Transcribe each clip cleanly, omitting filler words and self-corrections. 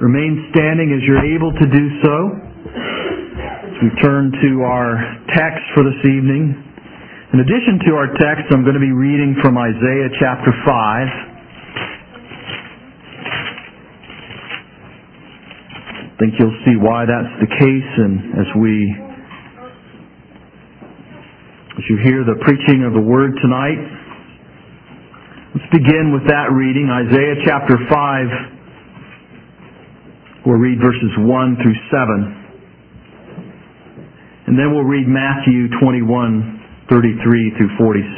Remain standing as you're able to do so. As we turn to our text for this evening. In addition to our text, I'm going to be reading from Isaiah chapter 5. I think you'll see why that's the case, and as you hear the preaching of the Word tonight. Let's begin with that reading, Isaiah chapter 5. We'll read verses 1 through 7. And then we'll read Matthew 21, 33 through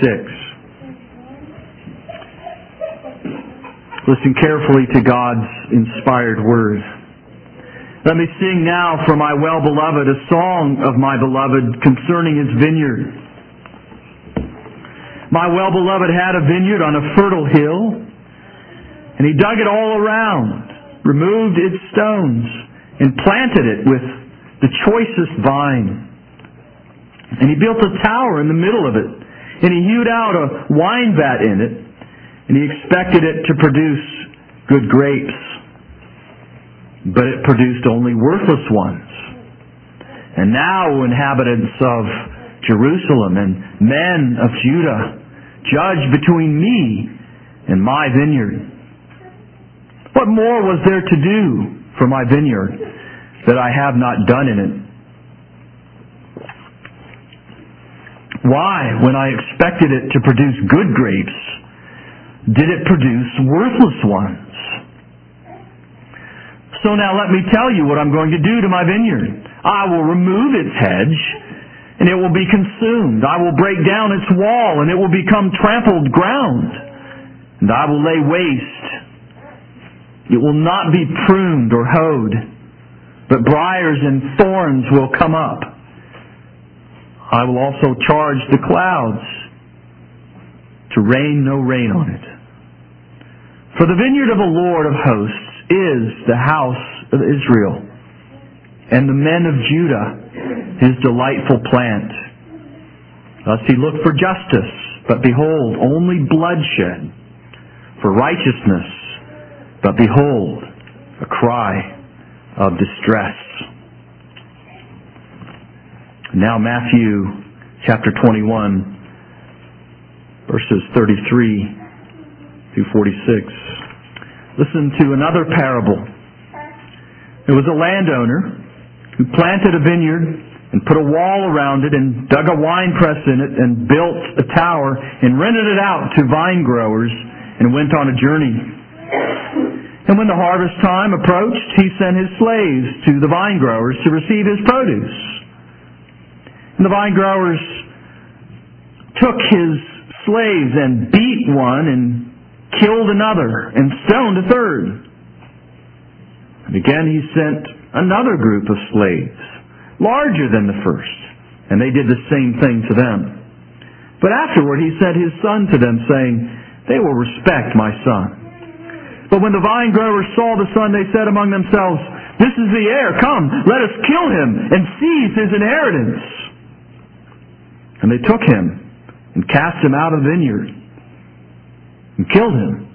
46. Listen carefully to God's inspired word. Let me sing now for my well-beloved a song of my beloved concerning his vineyard. My well-beloved had a vineyard on a fertile hill, and he dug it all around, removed its stones, and planted it with the choicest vine. And he built a tower in the middle of it, and he hewed out a wine vat in it, and he expected it to produce good grapes. But it produced only worthless ones. And now, inhabitants of Jerusalem and men of Judah, judge between me and my vineyard. What more was there to do for my vineyard that I have not done in it? Why, when I expected it to produce good grapes, did it produce worthless ones? So now let me tell you what I'm going to do to my vineyard. I will remove its hedge, and it will be consumed. I will break down its wall, and it will become trampled ground. And I will lay waste. It will not be pruned or hoed, but briars and thorns will come up. I will also charge the clouds to rain no rain on it. For the vineyard of the Lord of hosts is the house of Israel, and the men of Judah his delightful plant. Thus he looked for justice, but behold, only bloodshed. For righteousness, but behold, a cry of distress. Now Matthew chapter 21, verses 33 through 46. Listen to another parable. There was a landowner who planted a vineyard and put a wall around it and dug a winepress in it and built a tower and rented it out to vine growers and went on a journey. And when the harvest time approached, he sent his slaves to the vine growers to receive his produce. And the vine growers took his slaves and beat one and killed another and stoned a third. And again he sent another group of slaves, larger than the first, and they did the same thing to them. But afterward he sent his son to them, saying, "They will respect my son." But when the vine growers saw the son, they said among themselves, "This is the heir. Come, let us kill him and seize his inheritance." And they took him and cast him out of the vineyard and killed him.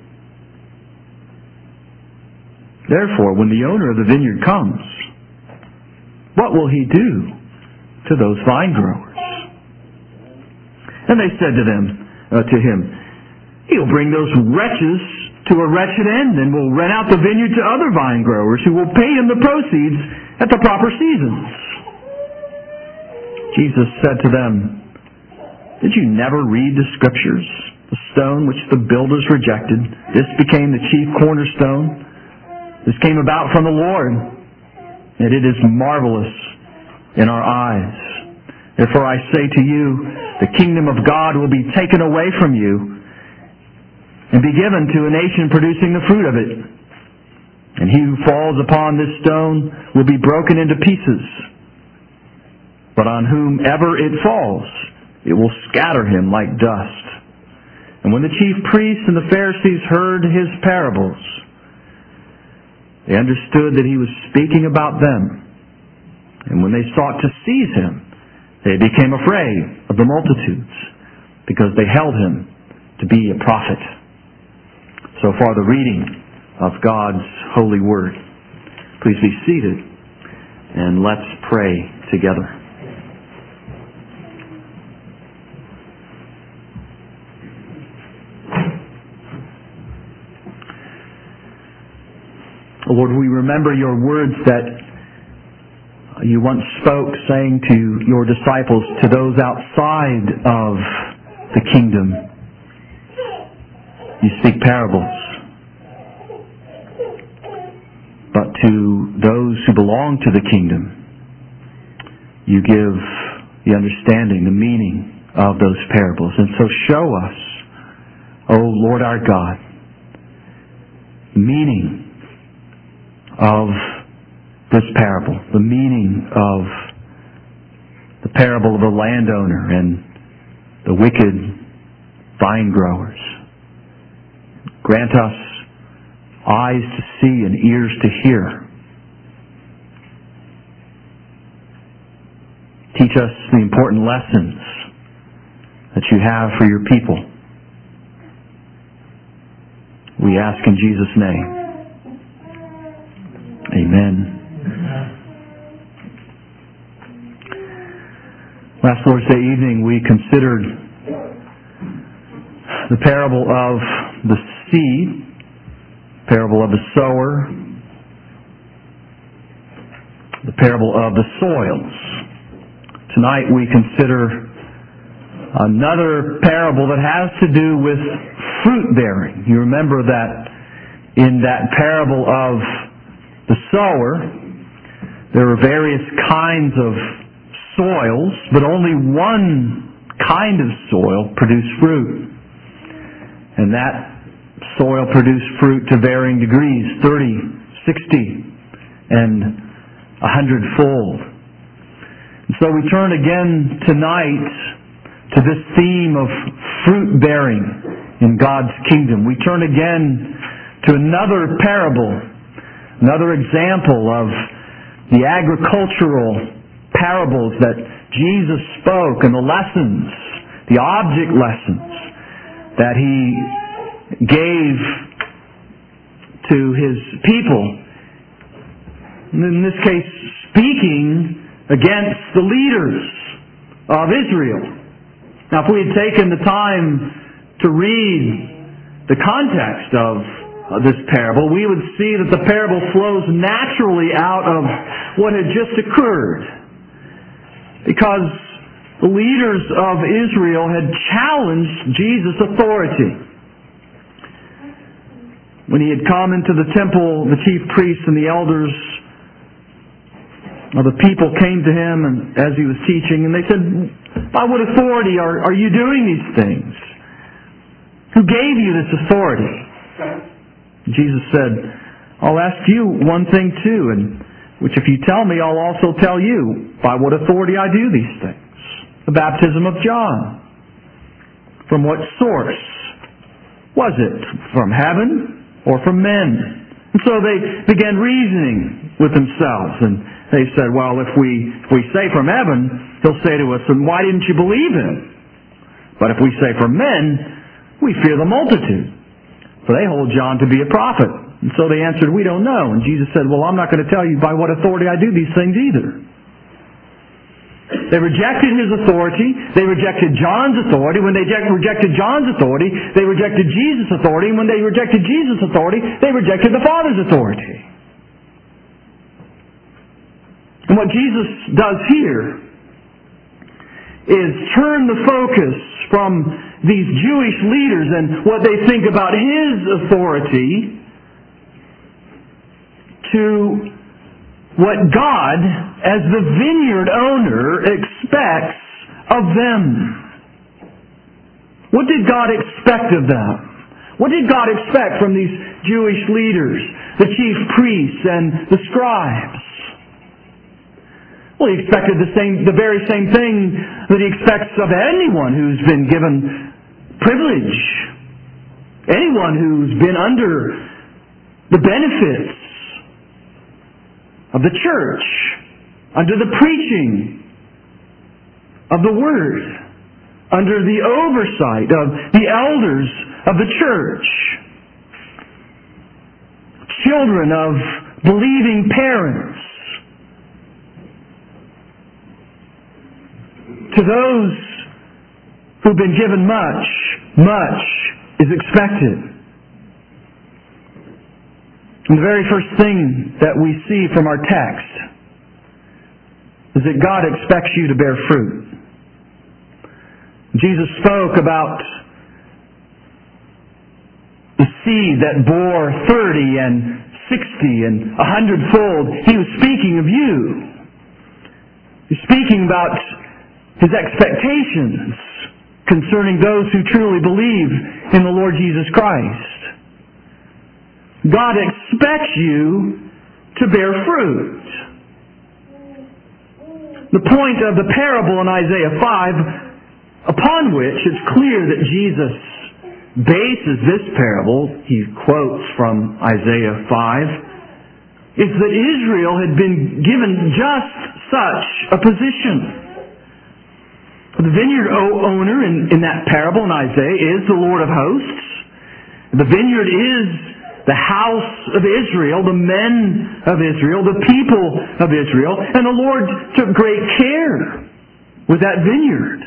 Therefore, when the owner of the vineyard comes, what will he do to those vine growers? And they said to him, "He'll bring those wretches to a wretched end, and will rent out the vineyard to other vine growers who will pay him the proceeds at the proper seasons." Jesus said to them, "Did you never read the Scriptures? The stone which the builders rejected, this became the chief cornerstone. This came about from the Lord, and it is marvelous in our eyes. Therefore I say to you, the kingdom of God will be taken away from you and be given to a nation producing the fruit of it. And he who falls upon this stone will be broken into pieces. But on whomever it falls, it will scatter him like dust." And when the chief priests and the Pharisees heard his parables, they understood that he was speaking about them. And when they sought to seize him, they became afraid of the multitudes, because they held him to be a prophet. So far the reading of God's holy word. Please be seated, and let's pray together. Lord, we remember your words that you once spoke, saying to your disciples, to those outside of the kingdom, you speak parables. But to those who belong to the kingdom, you give the understanding, the meaning of those parables. And so show us, O Lord our God, the meaning of this parable, the meaning of the parable of the landowner and the wicked vine growers. Grant us eyes to see and ears to hear. Teach us the important lessons that you have for your people. We ask in Jesus' name. Amen. Last Lord's Day evening we considered the parable of the seed, parable of the sower, the parable of the soils. Tonight we consider another parable that has to do with fruit bearing. You remember that in that parable of the sower, there were various kinds of soils, but only one kind of soil produced fruit. And that soil produced fruit to varying degrees, 30, 60, and 100-fold. And so we turn again tonight to this theme of fruit bearing in God's kingdom. We turn again to another parable, another example of the agricultural parables that Jesus spoke and the lessons, the object lessons that He gave to His people. In this case, speaking against the leaders of Israel. Now, if we had taken the time to read the context of this parable, we would see that the parable flows naturally out of what had just occurred. Because the leaders of Israel had challenged Jesus' authority. When He had come into the temple, the chief priests and the elders of the people came to Him and as He was teaching, and they said, "By what authority are you doing these things? Who gave you this authority?" Jesus said, "I'll ask you one thing too, and which if you tell me, I'll also tell you by what authority I do these things. The baptism of John. From what source was it? From heaven or from men?" And so they began reasoning with themselves, and they said, "Well, if we say from heaven, He'll say to us, 'And why didn't you believe Him?' But if we say from men, we fear the multitude, for they hold John to be a prophet." And so they answered, "We don't know." And Jesus said, "Well, I'm not going to tell you by what authority I do these things either." They rejected His authority. They rejected John's authority. When they rejected John's authority, they rejected Jesus' authority. And when they rejected Jesus' authority, they rejected the Father's authority. And what Jesus does here is turn the focus from these Jewish leaders and what they think about His authority to what God, as the vineyard owner, expects of them. What did God expect of them? What did God expect from these Jewish leaders, the chief priests and the scribes? Well, He expected the very same thing that He expects of anyone who's been given privilege, anyone who's been under the benefits of the church, under the preaching of the Word, under the oversight of the elders of the church, children of believing parents. To those who've been given much, much is expected. And the very first thing that we see from our text is that God expects you to bear fruit. Jesus spoke about the seed that bore 30 and 60 and 100-fold. He was speaking of you. He's speaking about His expectations concerning those who truly believe in the Lord Jesus Christ. God expects you to bear fruit. The point of the parable in Isaiah 5, upon which it's clear that Jesus bases this parable, he quotes from Isaiah 5, is that Israel had been given just such a position. The vineyard owner in that parable in Isaiah is the Lord of hosts. The vineyard is the house of Israel, the men of Israel, the people of Israel, and the Lord took great care with that vineyard.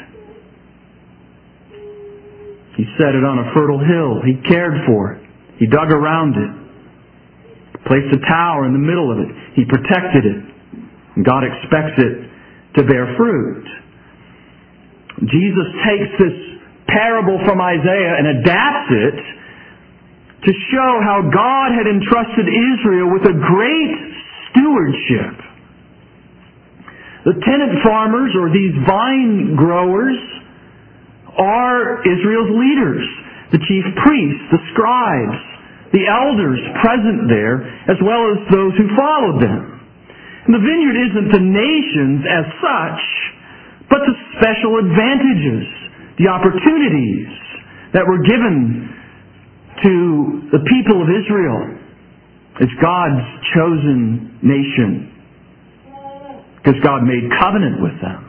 He set it on a fertile hill. He cared for it. He dug around it. Placed a tower in the middle of it. He protected it. And God expects it to bear fruit. Jesus takes this parable from Isaiah and adapts it to show how God had entrusted Israel with a great stewardship. The tenant farmers, or these vine growers, are Israel's leaders, the chief priests, the scribes, the elders present there, as well as those who followed them. And the vineyard isn't the nations as such, but the special advantages, the opportunities that were given to the people of Israel as God's chosen nation, because God made covenant with them.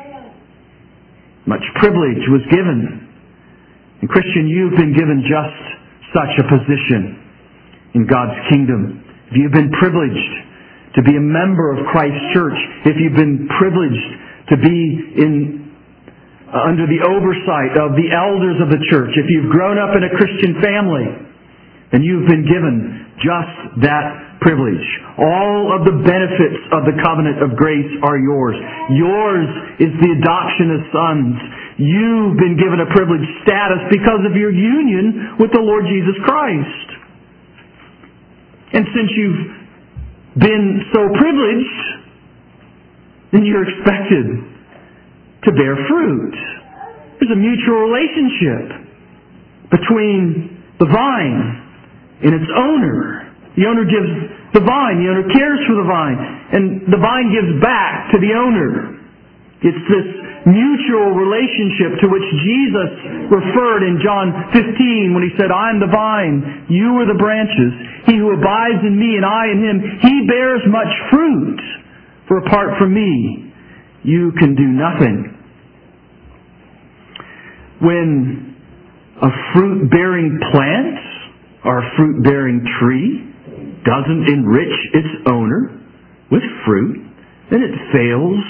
Much privilege was given. And Christian, you've been given just such a position in God's kingdom. If you've been privileged to be a member of Christ's church, if you've been privileged to be under the oversight of the elders of the church, if you've grown up in a Christian family, then you've been given just that privilege. All of the benefits of the covenant of grace are yours. Yours is the adoption as sons. You've been given a privileged status because of your union with the Lord Jesus Christ. And since you've been so privileged, then you're expected to bear fruit. There's a mutual relationship between the vine and its owner. The owner gives the vine, the owner cares for the vine, and the vine gives back to the owner. It's this mutual relationship to which Jesus referred in John 15 when He said, I am the vine, you are the branches. He who abides in me and I in him, he bears much fruit. For apart from me, you can do nothing. When a fruit-bearing plant or a fruit-bearing tree doesn't enrich its owner with fruit, then it fails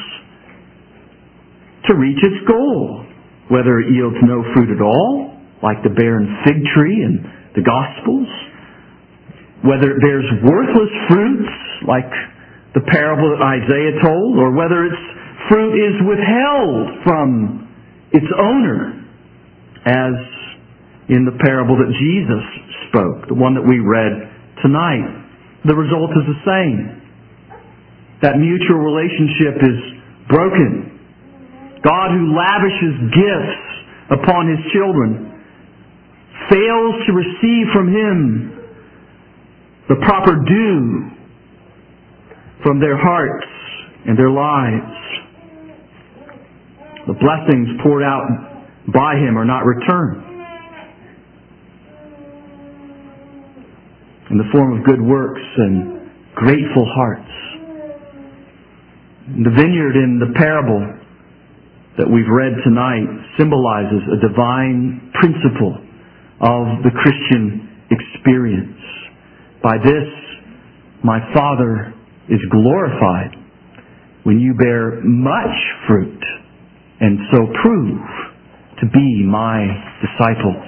to reach its goal. Whether it yields no fruit at all, like the barren fig tree in the Gospels, whether it bears worthless fruits, like the parable that Isaiah told, or whether its fruit is withheld from its owner, as in the parable that Jesus spoke, the one that we read tonight. The result is the same. That mutual relationship is broken. God, who lavishes gifts upon His children, fails to receive from Him the proper due from their hearts and their lives. The blessings poured out by Him are not returned in the form of good works and grateful hearts. The vineyard in the parable that we've read tonight symbolizes a divine principle of the Christian experience. By this, My Father is glorified when you bear much fruit and so prove to be my disciples.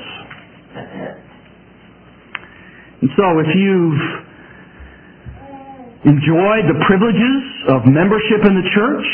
And so if you've enjoyed the privileges of membership in the church,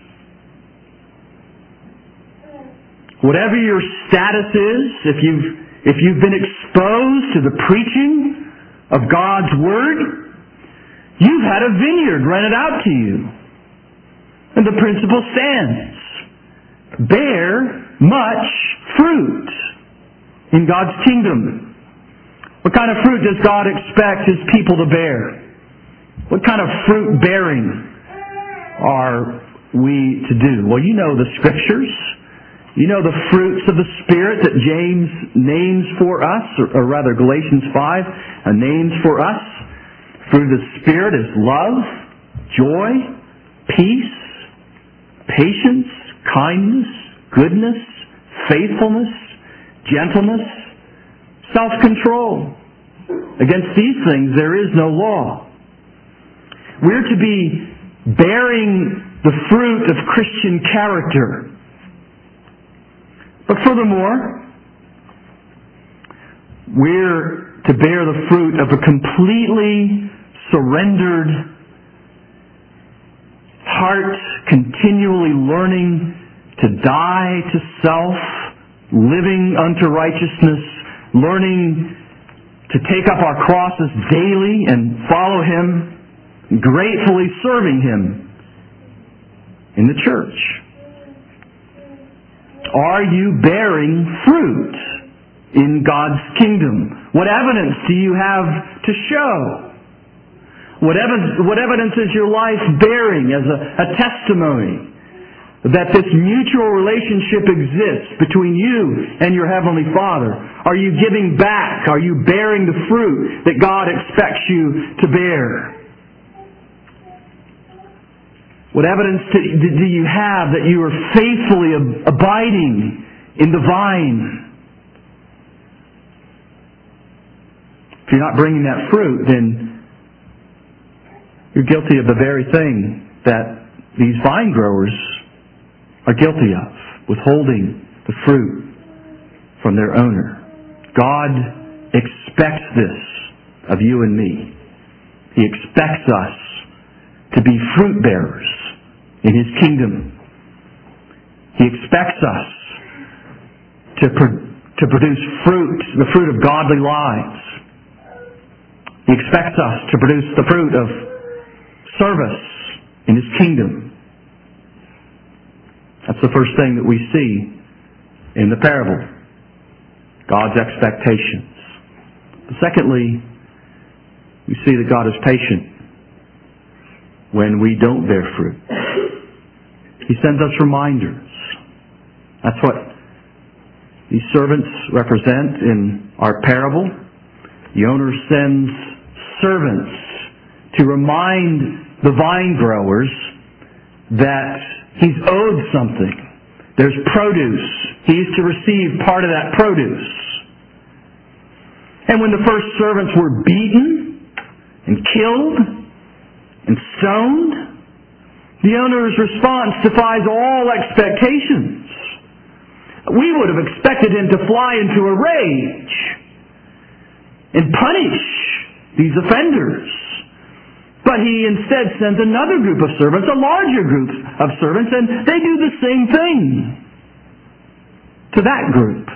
whatever your status is, if you've been exposed to the preaching of God's Word, you've had a vineyard rented out to you. And the principle stands. Bear much fruit in God's kingdom. What kind of fruit does God expect His people to bear? What kind of fruit bearing are we to do? Well, you know the Scriptures. You know the fruits of the Spirit that James names for us, or rather Galatians 5 names for us. Fruit of the Spirit is love, joy, peace, patience, kindness, goodness, faithfulness, gentleness, self-control. Against these things there is no law. We're to be bearing the fruit of Christian character. But furthermore, we're to bear the fruit of a completely surrendered heart, continually learning to die to self, living unto righteousness, learning to take up our crosses daily and follow Him, gratefully serving Him in the church. Are you bearing fruit in God's kingdom? What evidence do you have to show? What evidence is your life bearing as a testimony that this mutual relationship exists between you and your Heavenly Father? Are you giving back? Are you bearing the fruit that God expects you to bear? What evidence do you have that you are faithfully abiding in the vine? If you're not bringing that fruit, then you're guilty of the very thing that these vine growers are guilty of, withholding the fruit from their owner. God expects this of you and me. He expects us to be fruit bearers in His kingdom. He expects us to produce fruit, the fruit of godly lives. He expects us to produce the fruit of service in His kingdom. That's the first thing that we see in the parable. God's expectations. But secondly, we see that God is patient when we don't bear fruit. He sends us reminders. That's what these servants represent in our parable. The owner sends servants to remind the vine growers that he's owed something. There's produce. He's to receive part of that produce. And when the first servants were beaten and killed and stoned, the owner's response defies all expectations. We would have expected him to fly into a rage and punish these offenders. But he instead sends another group of servants, a larger group of servants, and they do the same thing to that group.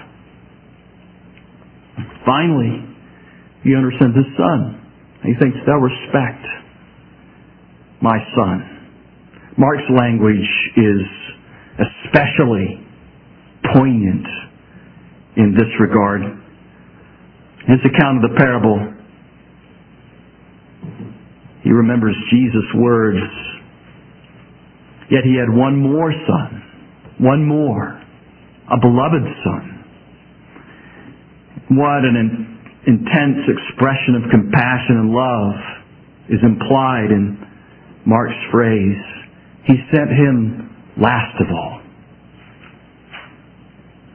Finally, the owner sends his son. He thinks they'll respect my son. Mark's language is especially poignant in this regard. His account of the parable, he remembers Jesus' words. Yet he had one more son, one more, a beloved son. What an intense expression of compassion and love is implied in Mark's phrase. He sent him last of all.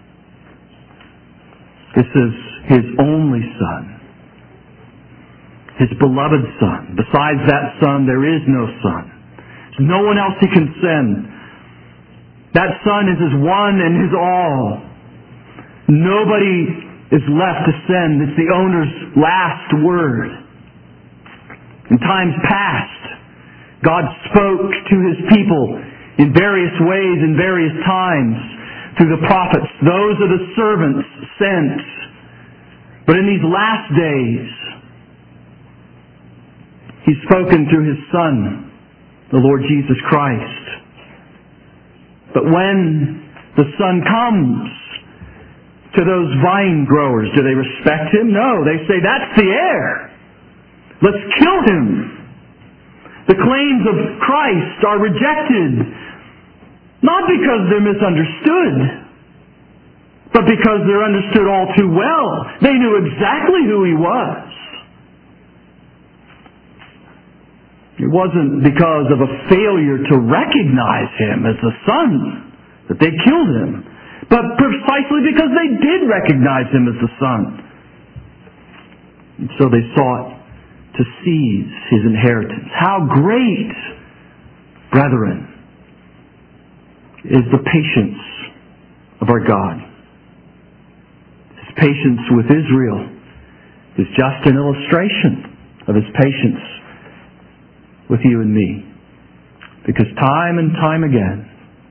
This is his only son. His beloved Son. Besides that Son, there is no Son. There's no one else He can send. That Son is His one and His all. Nobody is left to send. It's the owner's last word. In times past, God spoke to His people in various ways, in various times, through the prophets. Those are the servants sent. But in these last days, He's spoken through His Son, the Lord Jesus Christ. But when the Son comes to those vine growers, do they respect Him? No, they say, that's the heir. Let's kill Him. The claims of Christ are rejected, not because they're misunderstood, but because they're understood all too well. They knew exactly who He was. It wasn't because of a failure to recognize Him as the Son that they killed Him, but precisely because they did recognize Him as the Son. And so they sought to seize His inheritance. How great, brethren, is the patience of our God. His patience with Israel is just an illustration of His patience with you and me. Because time and time again,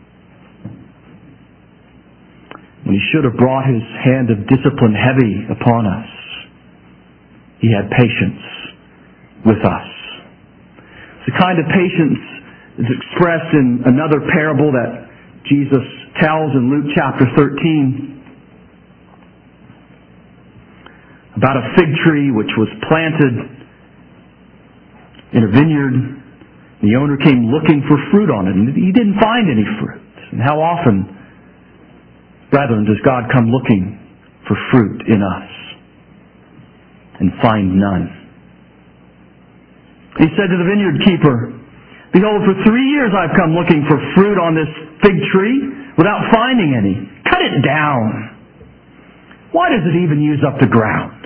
when He should have brought His hand of discipline heavy upon us, He had patience with us. It's the kind of patience that's expressed in another parable that Jesus tells in Luke chapter 13 about a fig tree which was planted in a vineyard. The owner came looking for fruit on it, and he didn't find any fruit. And how often, brethren, does God come looking for fruit in us and find none? He said to the vineyard keeper, behold, for 3 years I've come looking for fruit on this fig tree without finding any. Cut it down. Why does it even use up the ground?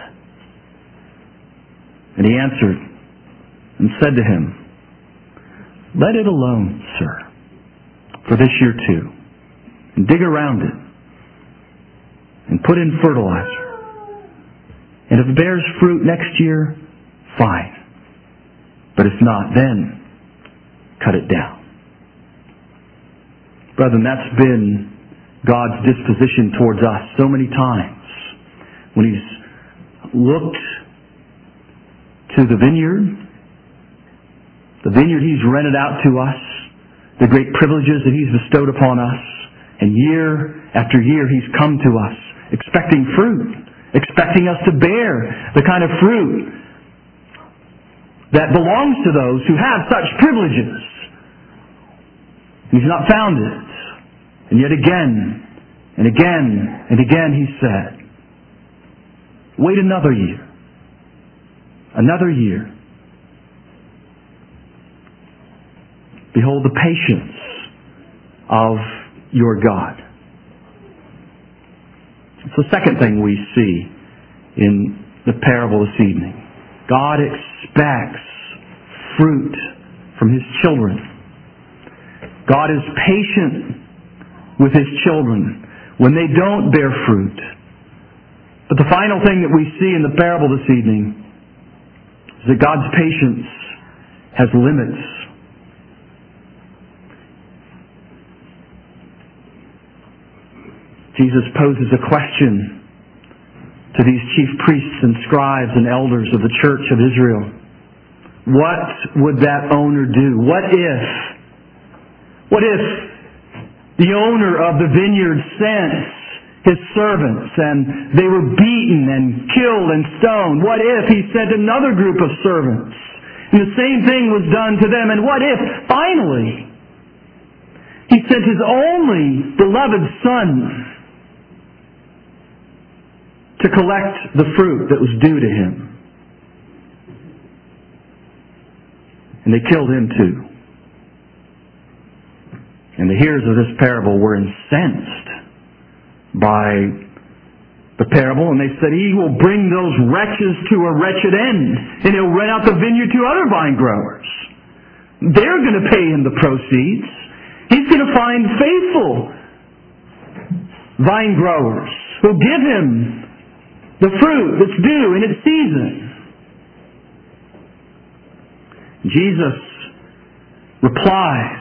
And he answered and said to him, let it alone, sir, for this year too, and dig around it, and put in fertilizer. And if it bears fruit next year, fine. But if not, then cut it down. Brethren, that's been God's disposition towards us so many times. When He's looked to the vineyard He's rented out to us, the great privileges that He's bestowed upon us, and year after year He's come to us expecting fruit, expecting us to bear the kind of fruit that belongs to those who have such privileges. He's not found it. And yet again, and again, and again He said, wait another year. Another year. Behold the patience of your God. It's the second thing we see in the parable this evening. God expects fruit from His children. God is patient with His children when they don't bear fruit. But the final thing that we see in the parable this evening is that God's patience has limits. Jesus poses a question to these chief priests and scribes and elders of the church of Israel. What would that owner do? What if the owner of the vineyard sent his servants and they were beaten and killed and stoned? What if he sent another group of servants and the same thing was done to them? And what if, finally, he sent his only beloved Son to collect the fruit that was due to Him? And they killed Him too. And the hearers of this parable were incensed by the parable, and they said, He will bring those wretches to a wretched end, and He'll rent out the vineyard to other vine growers. They're going to pay Him the proceeds. He's going to find faithful vine growers who'll give Him the fruit that's due in its season. Jesus replies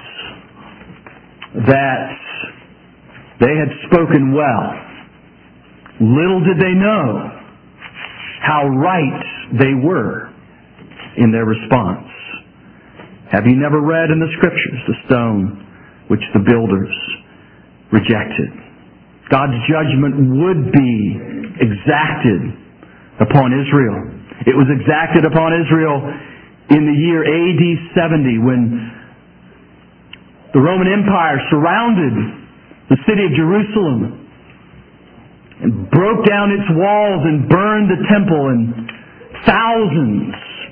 that they had spoken well. Little did they know how right they were in their response. Have you never read in the Scriptures the stone which the builders rejected? God's judgment would be exacted upon Israel. It was exacted upon Israel in the year AD 70 when the Roman Empire surrounded the city of Jerusalem and broke down its walls and burned the temple, and thousands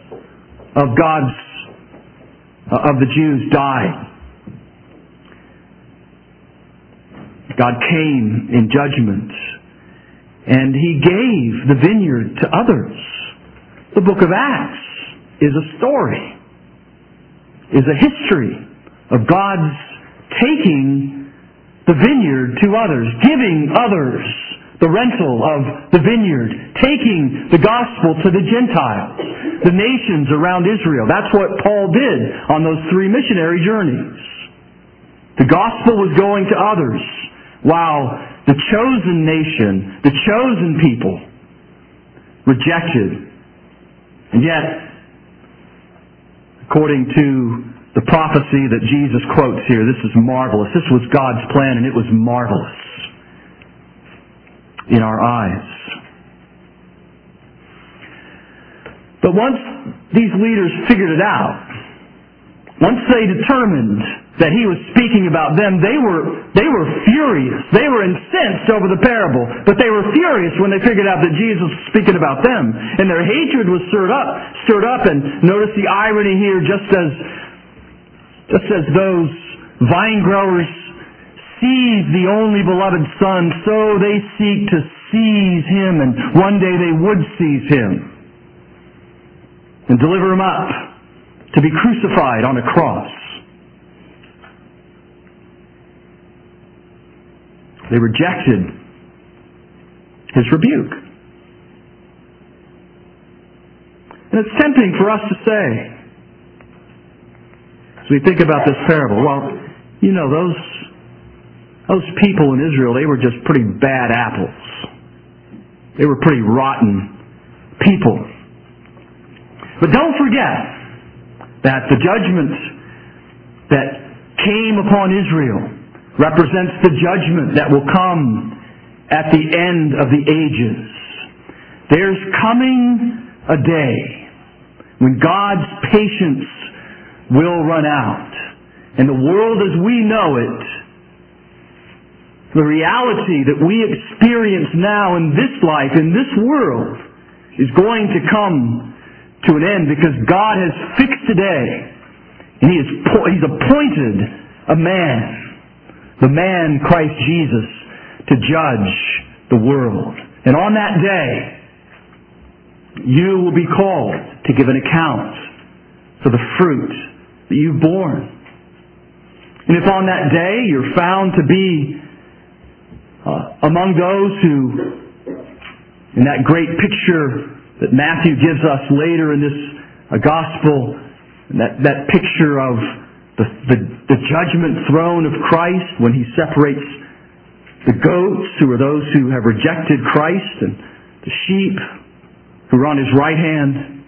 of the Jews died. God came in judgment, and He gave the vineyard to others. The book of Acts is a story, is a history of God's taking the vineyard to others, giving others the rental of the vineyard, taking the gospel to the Gentiles, the nations around Israel. That's what Paul did on those 3 missionary journeys. The gospel was going to others, while the chosen nation, the chosen people, rejected. And yet, according to the prophecy that Jesus quotes here, this is marvelous. This was God's plan, and it was marvelous in our eyes. But once these leaders figured it out, once they determined that He was speaking about them, they were furious. They were incensed over the parable, but they were furious when they figured out that Jesus was speaking about them. And their hatred was stirred up. And notice the irony here, just as those vine growers seize the only beloved Son, so they seek to seize Him, and one day they would seize Him and deliver Him up to be crucified on a cross. They rejected His rebuke. And it's tempting for us to say, as we think about this parable, well, you know, those people in Israel, they were just pretty bad apples. They were pretty rotten people. But don't forget that the judgment that came upon Israel represents the judgment that will come at the end of the ages. There's coming a day when God's patience will run out, and the world as we know it, the reality that we experience now in this life, in this world, is going to come to an end because God has fixed a day, and He's appointed a man, the man Christ Jesus, to judge the world. And on that day, you will be called to give an account for the fruit that you've borne. And if on that day you're found to be among those who, in that great picture that Matthew gives us later in this gospel, that picture of the judgment throne of Christ when He separates the goats, who are those who have rejected Christ, and the sheep who are on His right hand,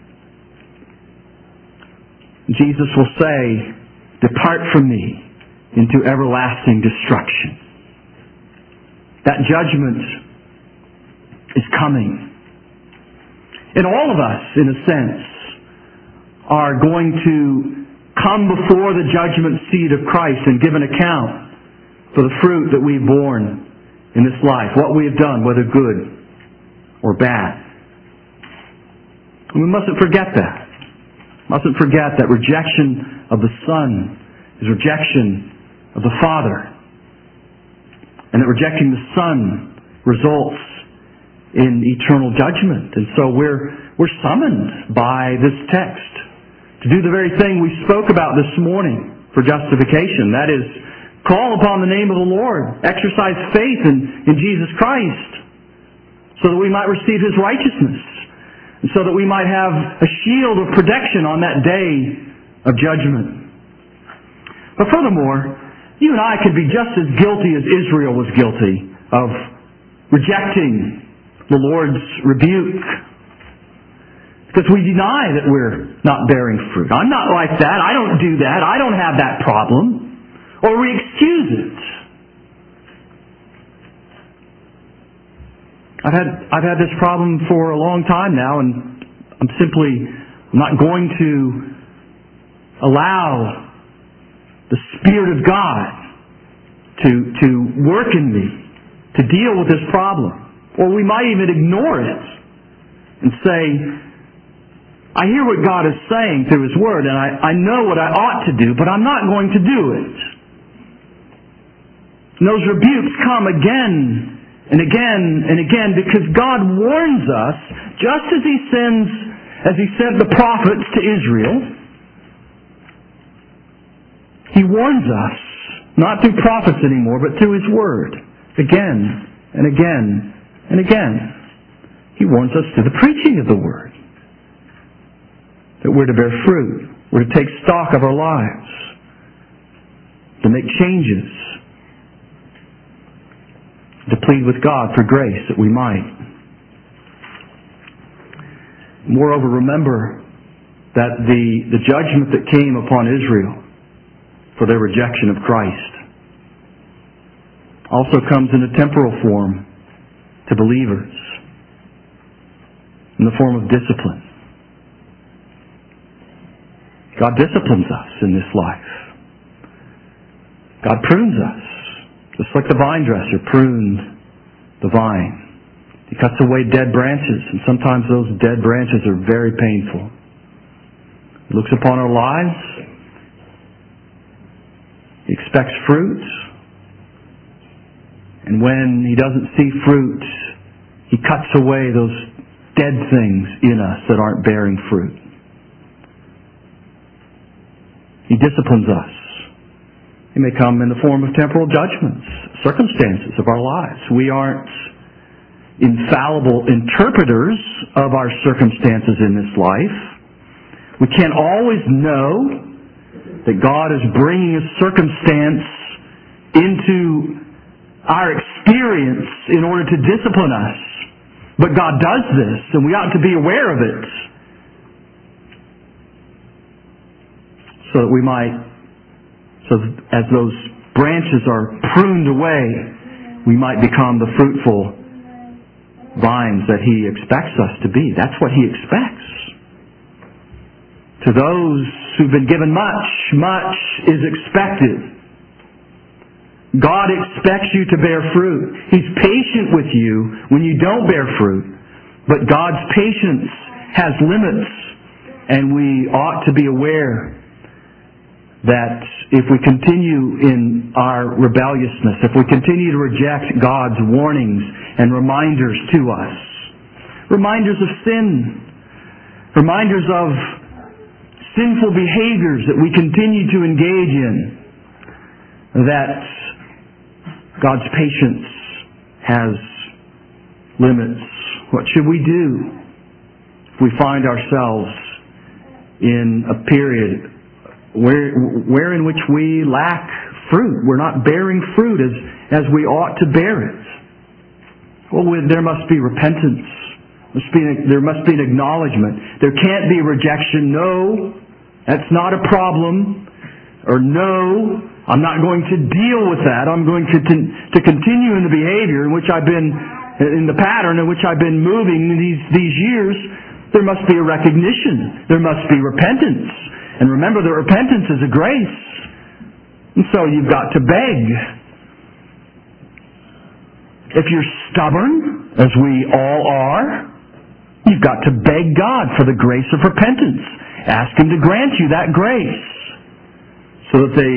Jesus will say, "Depart from me into everlasting destruction." That judgment is coming. And all of us, in a sense, are going to come before the judgment seat of Christ and give an account for the fruit that we've borne in this life, what we have done, whether good or bad. And we mustn't forget that. Mustn't forget that rejection of the Son is rejection of the Father. And that rejecting the Son results in eternal judgment. And so we're summoned by this text to do the very thing we spoke about this morning for justification. That is, call upon the name of the Lord, exercise faith in Jesus Christ, so that we might receive His righteousness, and so that we might have a shield of protection on that day of judgment. But furthermore, you and I could be just as guilty as Israel was guilty of rejecting the Lord's rebuke, because we deny that we're not bearing fruit. I'm not like that. I don't do that. I don't have that problem. Or we excuse it. I've had this problem for a long time now, and I'm simply not going to allow the Spirit of God to work in me to deal with this problem. Or we might even ignore it and say, I hear what God is saying through His Word, and I know what I ought to do, but I'm not going to do it. And those rebukes come again and again and again, because God warns us, just as He sent the prophets to Israel. He warns us, not through prophets anymore, but through His Word, again and again and again. He warns us through the preaching of the Word, that we're to bear fruit, we're to take stock of our lives, to make changes, to plead with God for grace that we might. Moreover, remember that the judgment that came upon Israel for their rejection of Christ also comes in a temporal form to believers, in the form of discipline. God disciplines us in this life. God prunes us, just like the vine dresser pruned the vine. He cuts away dead branches, and sometimes those dead branches are very painful. He looks upon our lives. He expects fruit. And when He doesn't see fruit, He cuts away those dead things in us that aren't bearing fruit. He disciplines us. He may come in the form of temporal judgments, circumstances of our lives. We aren't infallible interpreters of our circumstances in this life. We can't always know that God is bringing a circumstance into our experience in order to discipline us. But God does this, and we ought to be aware of it, so that we might, as those branches are pruned away, we might become the fruitful vines that He expects us to be. That's what He expects. To those who've been given much, much is expected. God expects you to bear fruit. He's patient with you when you don't bear fruit. But God's patience has limits, and we ought to be aware that if we continue in our rebelliousness, if we continue to reject God's warnings and reminders to us, reminders of sin, reminders of sinful behaviors that we continue to engage in, that God's patience has limits. What should we do if we find ourselves in a period where in which we lack fruit? We're not bearing fruit as we ought to bear it. Well, there must be repentance. There must be an acknowledgement. There can't be rejection. No, that's not a problem. Or no, I'm not going to deal with that. I'm going to continue in the behavior in which I've been, in the pattern in which I've been moving these years. There must be a recognition. There must be repentance. And remember that repentance is a grace. And so you've got to beg. If you're stubborn, as we all are, you've got to beg God for the grace of repentance. Ask Him to grant you that grace, so that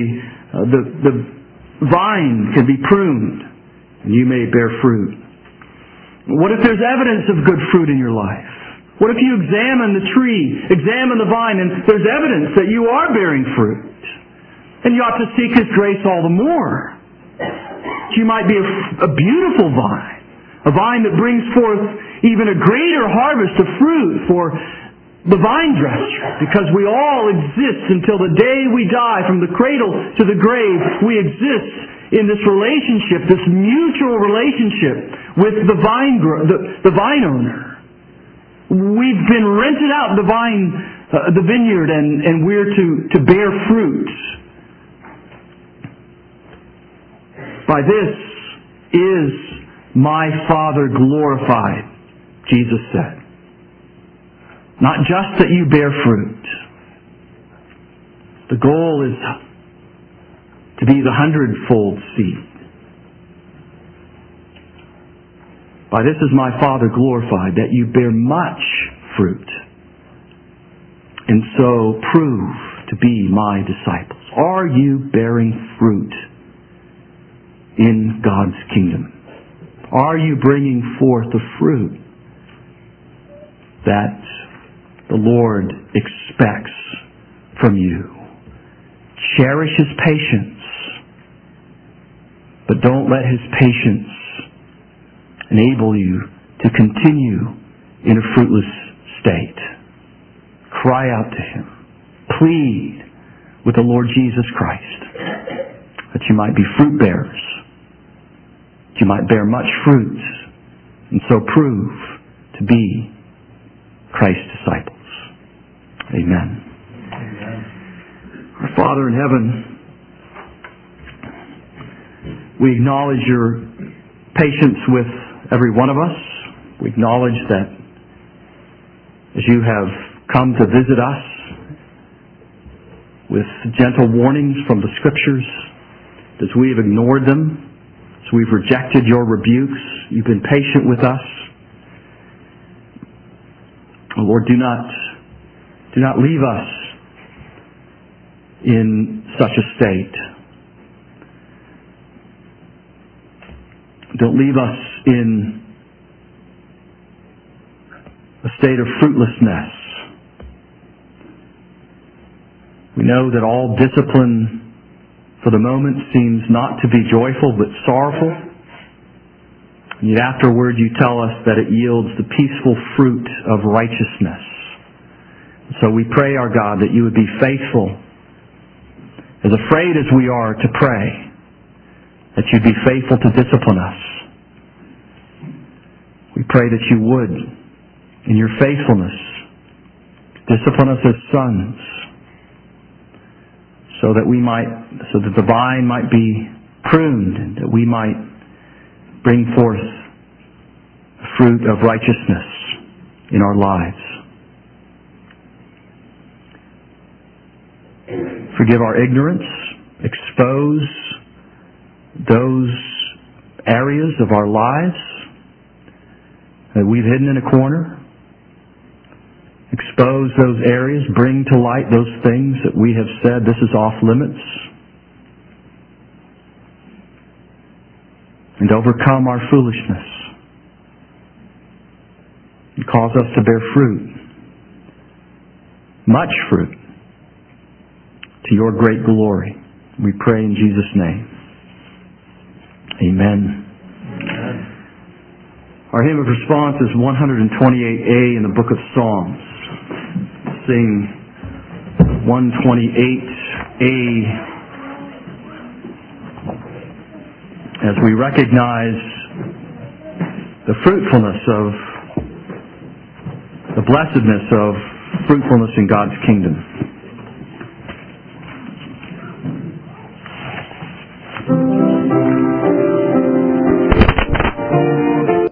the vine can be pruned and you may bear fruit. What if there's evidence of good fruit in your life? What if you examine the tree, examine the vine, and there's evidence that you are bearing fruit? And you ought to seek His grace all the more. You might be a beautiful vine, a vine that brings forth even a greater harvest of fruit for the vine dresser, because we all exist until the day we die, from the cradle to the grave. We exist in this relationship, this mutual relationship with the vine owner. We've been rented out the vineyard, and we're to bear fruit. By this is my Father glorified, Jesus said. Not just that you bear fruit. The goal is to be the 100-fold seed. By this is my Father glorified, that you bear much fruit, and so prove to be my disciples. Are you bearing fruit in God's kingdom? Are you bringing forth the fruit that the Lord expects from you? Cherish His patience, but don't let His patience enable you to continue in a fruitless state. Cry out to Him. Plead with the Lord Jesus Christ that you might be fruit bearers, that you might bear much fruit, and so prove to be Christ's disciples. Amen. Our Father in heaven, we acknowledge your patience with every one of us. We acknowledge that as you have come to visit us with gentle warnings from the Scriptures, as we have ignored them, as we've rejected your rebukes, you've been patient with us. Oh Lord, do not leave us in such a state. Don't leave us in a state of fruitlessness. We know that all discipline for the moment seems not to be joyful but sorrowful. And yet afterward you tell us that it yields the peaceful fruit of righteousness. So we pray, our God, that you would be faithful, as afraid as we are to pray, that you'd be faithful to discipline us. We pray that you would, in your faithfulness, discipline us as sons, so that the vine might be pruned, and that we might bring forth fruit of righteousness in our lives. Forgive our ignorance. Expose those areas of our lives that we've hidden in a corner. Expose those areas. Bring to light those things that we have said this is off limits. And overcome our foolishness. And cause us to bear fruit. Much fruit. To your great glory. We pray in Jesus' name. Amen. Our hymn of response is 128A in the book of Psalms. Sing 128A as we recognize the fruitfulness of, the blessedness of fruitfulness in God's kingdom.